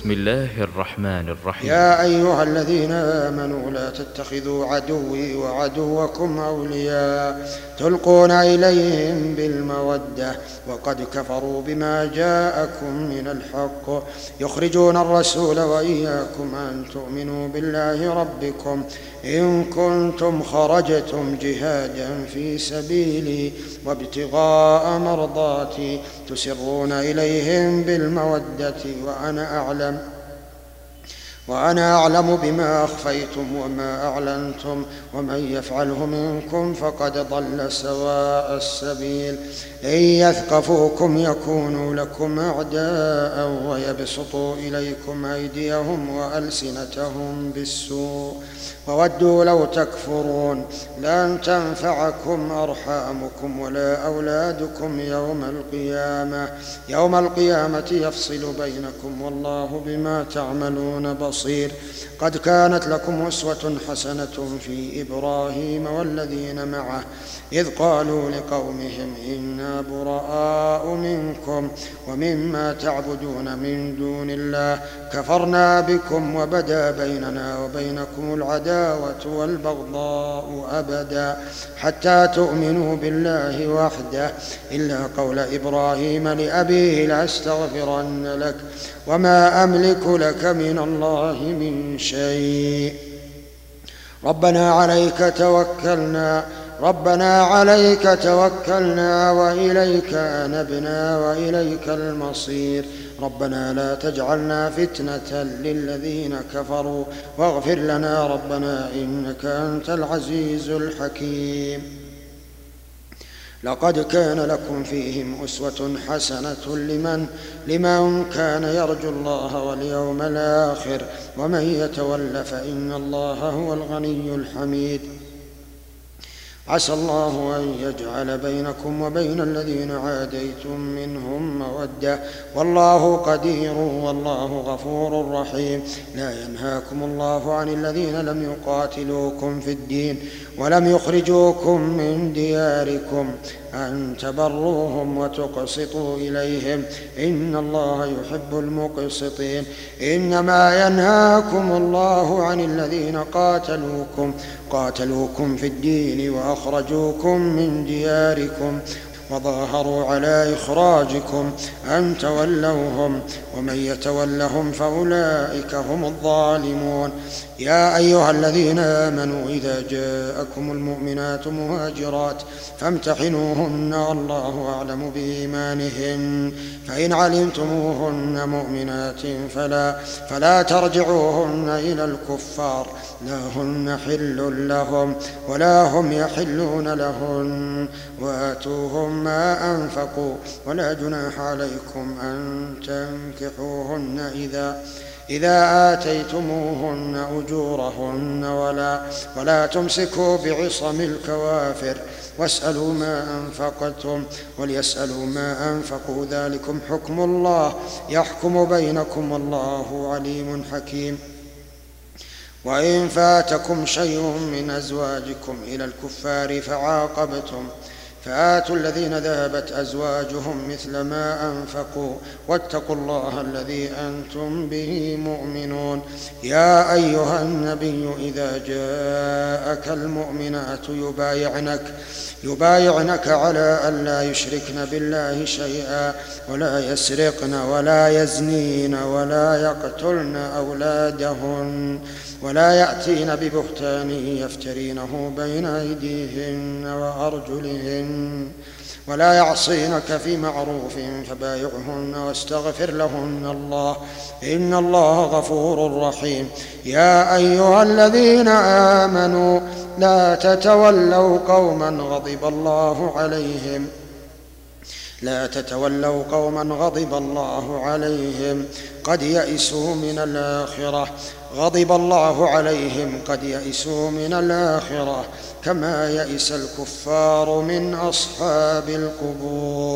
بسم الله الرحمن الرحيم. يا أيها الذين آمنوا لا تتخذوا عدوي وعدوكم أولياء تلقون إليهم بالمودة وقد كفروا بما جاءكم من الحق يخرجون الرسول وإياكم أن تؤمنوا بالله ربكم إن كنتم خرجتم جهادا في سبيلي وابتغاء مرضاتي تسرون إليهم بالمودة وأنا أعلم بما أخفيتم وما أعلنتم ومن يفعله منكم فقد ضل سواء السبيل إن يثقفوكم يكونوا لكم أعداء ويبسطوا إليكم أيديهم وألسنتهم بالسوء وودوا لو تكفرون لن تنفعكم أرحامكم ولا أولادكم يوم القيامة يفصل بينكم والله بما تعملون بصير. قد كانت لكم أسوة حسنة في إبراهيم والذين معه إذ قالوا لقومهم إنا براء منكم ومما تعبدون من دون الله كفرنا بكم وبدا بيننا وبينكم العداوة والبغضاء أبدا حتى تؤمنوا بالله وحده إلا قول إبراهيم لأبيه لأستغفرن لك وما أملك لك من الله من شيء ربنا عليك توكلنا وإليك أنبنا وإليك المصير ربنا لا تجعلنا فتنة للذين كفروا واغفر لنا ربنا إنك أنت العزيز الحكيم. لقد كان لكم فيهم أسوة حسنة لمن كان يرجو الله واليوم الآخر ومن يتول فإن الله هو الغني الحميد. عسى الله أن يجعل بينكم وبين الذين عاديتم منهم مودة والله قدير والله غفور رحيم. لا ينهاكم الله عن الذين لم يقاتلوكم في الدين ولم يخرجوكم من دياركم أن تبروهم وتقسطوا إليهم إن الله يحب المقسطين. إنما ينهاكم الله عن الذين قاتلوكم في الدين وأخرجوكم من دياركم وظاهروا على إخراجكم أن تولوهم ومن يتولهم فأولئك هم الظالمون. يا أيها الذين آمنوا إذا جاءكم المؤمنات مهاجرات فامتحنوهن الله أعلم بإيمانهن فإن علمتموهن مؤمنات فلا ترجعوهن إلى الكفار لا هن حل لهم ولا هم يحلون لهن وآتوهم ما أنفقوا ولا جناح عليكم أن تنكحوهن إذا آتيتموهن أجورهن ولا تمسكوا بعصم الكوافر واسألوا ما أنفقتم وليسألوا ما أنفقوا ذلكم حكم الله يحكم بينكم والله عليم حكيم. وإن فاتكم شيء من أزواجكم إلى الكفار فعاقبتم فآتوا الذين ذهبت أزواجهم مثل ما أنفقوا واتقوا الله الذي أنتم به مؤمنون. يا أيها النبي إذا جاءك المؤمنات يبايعنك على أن لا يشركن بالله شيئا ولا يسرقن ولا يزنين ولا يقتلن أولادهن ولا يأتين ببهتان يفترينه بين أيديهن وأرجلهن ولا يعصينك في معروف فبايعهن واستغفر لهن الله إن الله غفور رحيم. يا أيها الذين آمنوا لا تتولوا قوما غضب الله عليهم قد يئسوا من الآخرة غضب الله عليهم قد يئسوا من الآخرة كما يئس الكفار من أصحاب القبور.